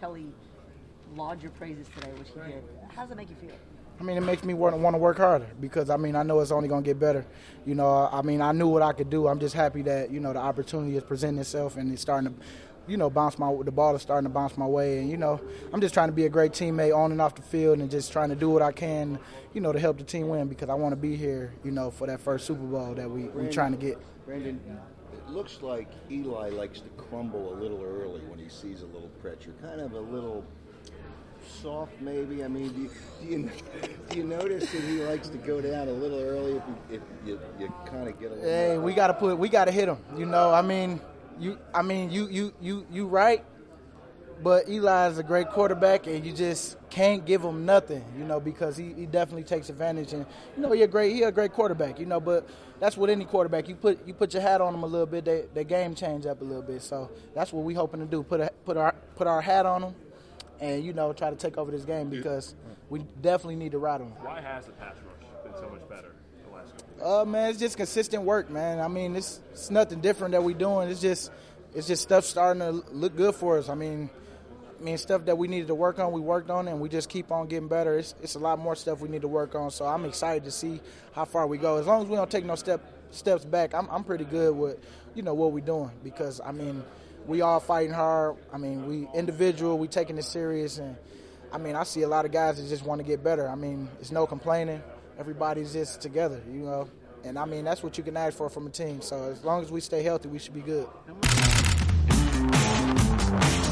Kelly laud your praises today, which he did. How does it make you feel? I mean, it makes me want to work harder because, I mean, I know it's only going to get better. You know, I mean, I knew what I could do. I'm just happy that, you know, the opportunity is presenting itself and it's starting to, you know, the ball is starting to bounce my way. And, you know, I'm just trying to be a great teammate on and off the field and just trying to do what I can, you know, to help the team win because I want to be here, you know, for that first Super Bowl that we're trying to get. Brandon, it looks like Eli likes to crumble a little early when he sees a little pressure, kind of a little soft maybe. I mean, do you notice that he likes to go down a little early if you kind of get a little... Hey, we got to hit him. You know, you right. But Eli is a great quarterback, and you just can't give him nothing, you know, because he definitely takes advantage. And you know, he a great quarterback, you know. But that's with any quarterback. You put your hat on them a little bit, their game change up a little bit. So that's what we hoping to do. Put our hat on them, and you know, try to take over this game because we definitely need to ride them. Why has the pass rush been so much better the last couple? Man, it's just consistent work, man. I mean, it's nothing different that we're doing. It's just stuff starting to look good for us. I mean, stuff that we needed to work on, we worked on, and we just keep on getting better. It's a lot more stuff we need to work on, so I'm excited to see how far we go. As long as we don't take no steps back, I'm pretty good with, you know, what we're doing because, I mean, we all fighting hard. I mean, we individual, we taking it serious, and, I mean, I see a lot of guys that just want to get better. I mean, it's no complaining. Everybody's just together, you know, and, I mean, that's what you can ask for from a team. So as long as we stay healthy, we should be good.